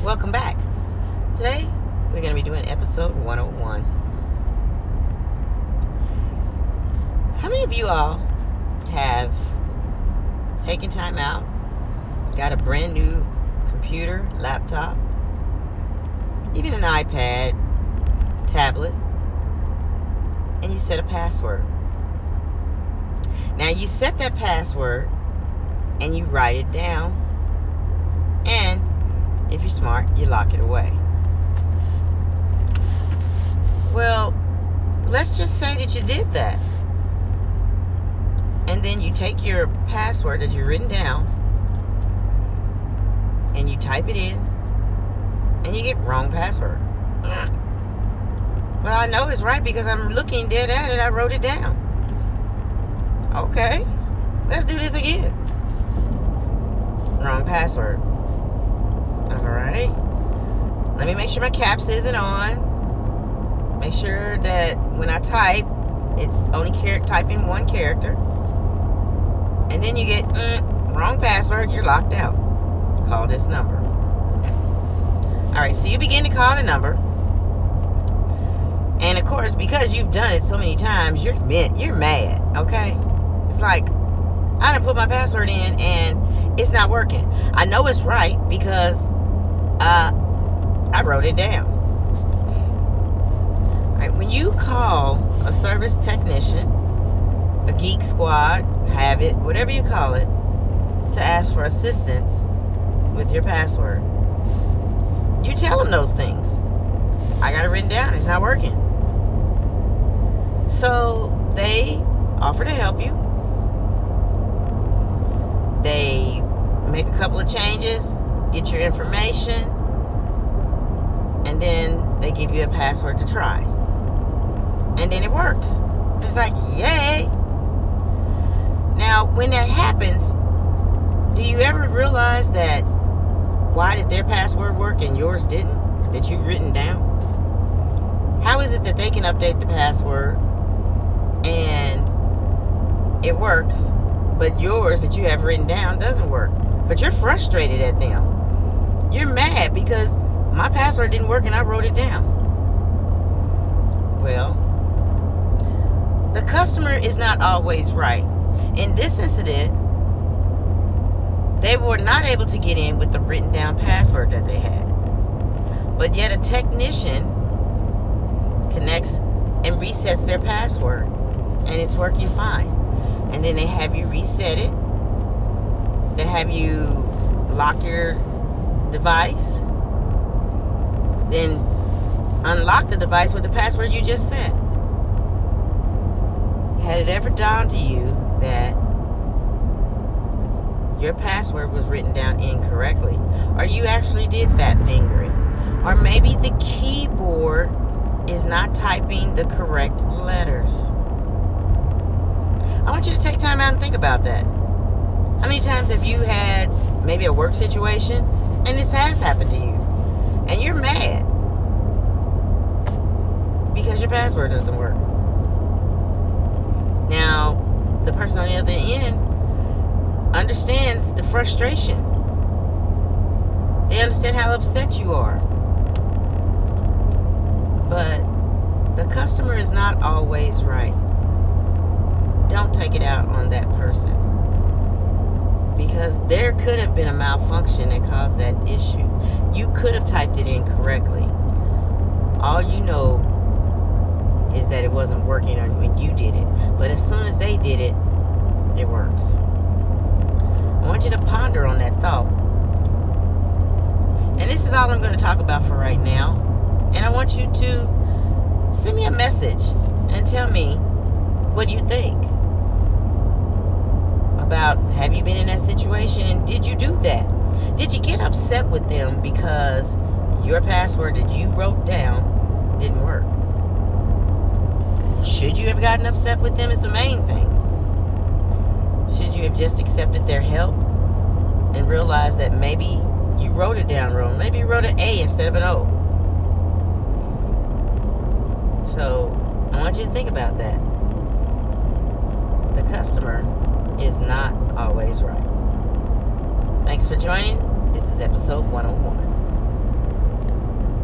welcome back. Today, we're going to be doing episode 101. How many of you all have taken time out, got a brand new computer, laptop, even an iPad, tablet, and you set a password? Now, you set that password and you write it down, and if you're smart, you lock it away. Well, let's just say that you did that. And then you take your password that you've written down and you type it in and you get wrong password. Well, I know it's right because I'm looking dead at it. I wrote it down. Okay, let's do this again. Wrong password. Alright. Let me make sure my caps isn't on. Make sure that when I type, it's only typing one character. And then you get wrong password. You're locked out. Call this number. Alright, so you begin to call the number. And of course, because you've done it so many times, you're mad, okay? It's like, I done put my password in and it's not working. I know it's right because I wrote it down. Right, when you call a service technician, a geek squad, have it, whatever you call it, to ask for assistance with your password, you tell them those things. I got it written down. It's not working. So they offer to help you. They make a couple of changes, get your information, and then they give you a password to try. And then it works. It's like, yay. Now, when that happens, do you ever realize that why did their password work and yours didn't, that you've written down? How is it that they can update the password and it works, but yours that you have written down doesn't work? But you're frustrated at them. You're mad because my password didn't work and I wrote it down. Well, the customer is not always right. In this incident, they were not able to get in with the written down password that they had. But yet a technician connects and resets their password, and it's working fine. And then they have you reset it. They have you lock your device. Then unlock the device with the password you just set. Had it ever dawned to you that your password was written down incorrectly, or you actually did fat finger it, or maybe the keyboard is not typing the correct letters? I want you to take time out and think about that. How many times have you had maybe a work situation and this has happened to you and you're mad because your password doesn't work? Now, the person on the other end understands the frustration. They understand how upset you are. But the customer is not always right. Don't take it out on that person, because there could have been a malfunction that caused that issue. You could have typed it in correctly. All you know is that it wasn't working on when you did it. But as soon as they did it, it works. I want you to ponder on that thought. And this is all I'm going to talk about for right now. And I want you to send me a message and tell me what you think about, have you been in that situation and did you do that? Did you get upset with them because your password that you wrote down didn't work? Should you have gotten upset with them is the main thing. Should you have just accepted their help and realized that maybe you wrote it down wrong? Maybe you wrote an A instead of an O. So I want you to think about that. The customer is not always right. Thanks for joining. This is episode 101.